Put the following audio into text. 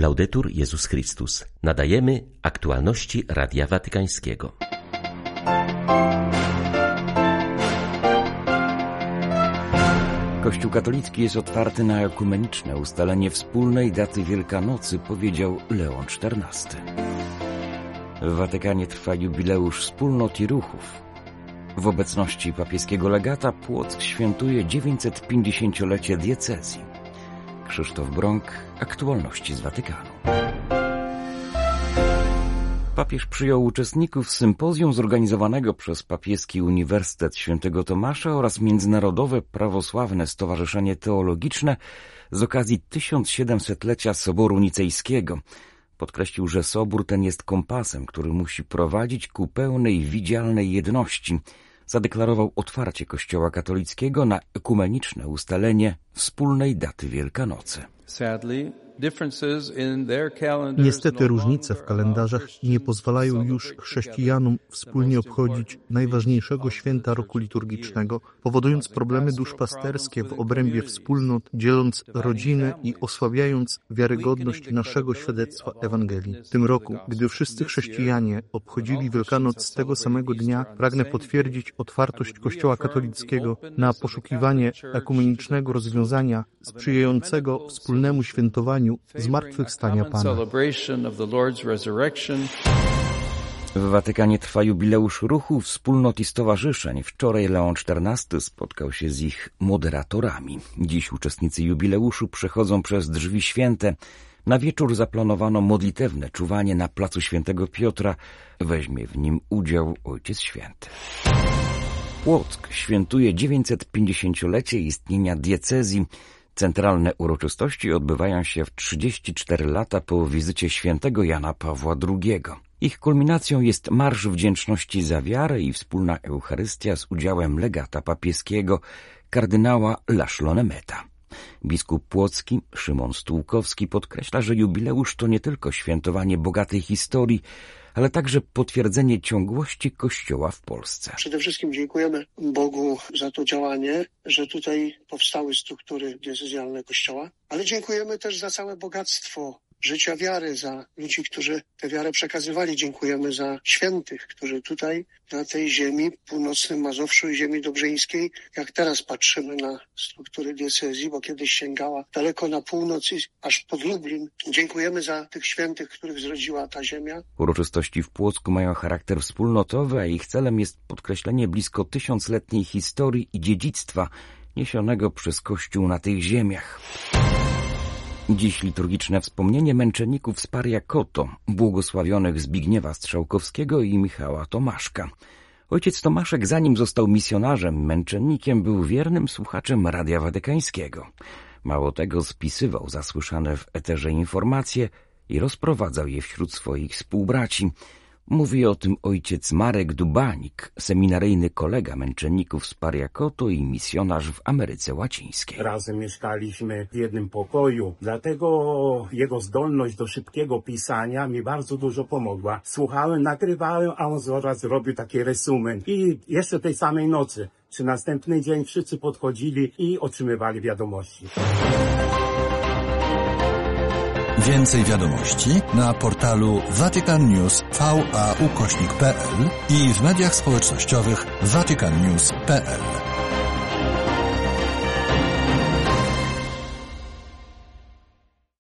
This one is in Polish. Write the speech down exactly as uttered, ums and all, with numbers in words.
Laudetur Jezus Chrystus. Nadajemy aktualności Radia Watykańskiego. Kościół katolicki jest otwarty na ekumeniczne ustalenie wspólnej daty Wielkanocy, powiedział Leon czternasty. W Watykanie trwa jubileusz wspólnot i ruchów. W obecności papieskiego legata Płock świętuje dziewięćsetpięćdziesięciolecie diecezji. Krzysztof Brąk, aktualności z Watykanu. Papież przyjął uczestników sympozjum zorganizowanego przez Papieski Uniwersytet Świętego Tomasza oraz Międzynarodowe Prawosławne Stowarzyszenie Teologiczne z okazji tysiąc-siedemsetlecia Soboru Nicejskiego. Podkreślił, że sobór ten jest kompasem, który musi prowadzić ku pełnej, widzialnej jedności. Zadeklarował otwarcie Kościoła katolickiego na ekumeniczne ustalenie wspólnej daty Wielkanocy. Niestety różnice w kalendarzach nie pozwalają już chrześcijanom wspólnie obchodzić najważniejszego święta roku liturgicznego, powodując problemy duszpasterskie w obrębie wspólnot, dzieląc rodziny i osłabiając wiarygodność naszego świadectwa Ewangelii. W tym roku, gdy wszyscy chrześcijanie obchodzili Wielkanoc z tego samego dnia, pragnę potwierdzić otwartość Kościoła katolickiego na poszukiwanie ekumenicznego rozwiązania sprzyjającego wspólnemu świętowaniu zmartwychwstania Pana. W Watykanie trwa jubileusz ruchów, wspólnot i stowarzyszeń. Wczoraj Leon czternasty spotkał się z ich moderatorami. Dziś uczestnicy jubileuszu przechodzą przez drzwi święte. Na wieczór zaplanowano modlitewne czuwanie na placu Świętego Piotra. Weźmie w nim udział Ojciec Święty. Płock świętuje dziewięćsetpięćdziesięciolecie istnienia diecezji. Centralne uroczystości odbywają się w trzydzieści cztery lata po wizycie świętego Jana Pawła drugiego. Ich kulminacją jest Marsz Wdzięczności za wiarę i wspólna Eucharystia z udziałem legata papieskiego, kardynała Laszlo-Nemeta. Biskup płocki Szymon Stułkowski podkreśla, że jubileusz to nie tylko świętowanie bogatej historii, ale także potwierdzenie ciągłości Kościoła w Polsce. Przede wszystkim dziękujemy Bogu za to działanie, że tutaj powstały struktury diecezjalne Kościoła, ale dziękujemy też za całe bogactwo życia wiary, za ludzi, którzy tę wiarę przekazywali. Dziękujemy za świętych, którzy tutaj na tej ziemi, północnym Mazowszu i ziemi dobrzyńskiej, jak teraz patrzymy na struktury diecezji, bo kiedyś sięgała daleko na północ i aż pod Lublin. Dziękujemy za tych świętych, których zrodziła ta ziemia. Uroczystości w Płocku mają charakter wspólnotowy, a ich celem jest podkreślenie blisko tysiącletniej historii i dziedzictwa niesionego przez Kościół na tych ziemiach. Dziś liturgiczne wspomnienie męczenników z Pariakoto, błogosławionych Zbigniewa Strzałkowskiego i Michała Tomaszka. Ojciec Tomaszek, zanim został misjonarzem, męczennikiem, był wiernym słuchaczem Radia Watykańskiego. Mało tego, spisywał zasłyszane w eterze informacje i rozprowadzał je wśród swoich współbraci. Mówi o tym ojciec Marek Dubanik, seminaryjny kolega męczenników z Pariakoto i misjonarz w Ameryce Łacińskiej. Razem mieszkaliśmy w jednym pokoju, dlatego jego zdolność do szybkiego pisania mi bardzo dużo pomogła. Słuchałem, nagrywałem, a on zaraz robił taki resumen. I jeszcze tej samej nocy, czy następny dzień wszyscy podchodzili i otrzymywali wiadomości. Więcej wiadomości na portalu Vatican News V A ukośnik P L i w mediach społecznościowych vatican news kropka p l.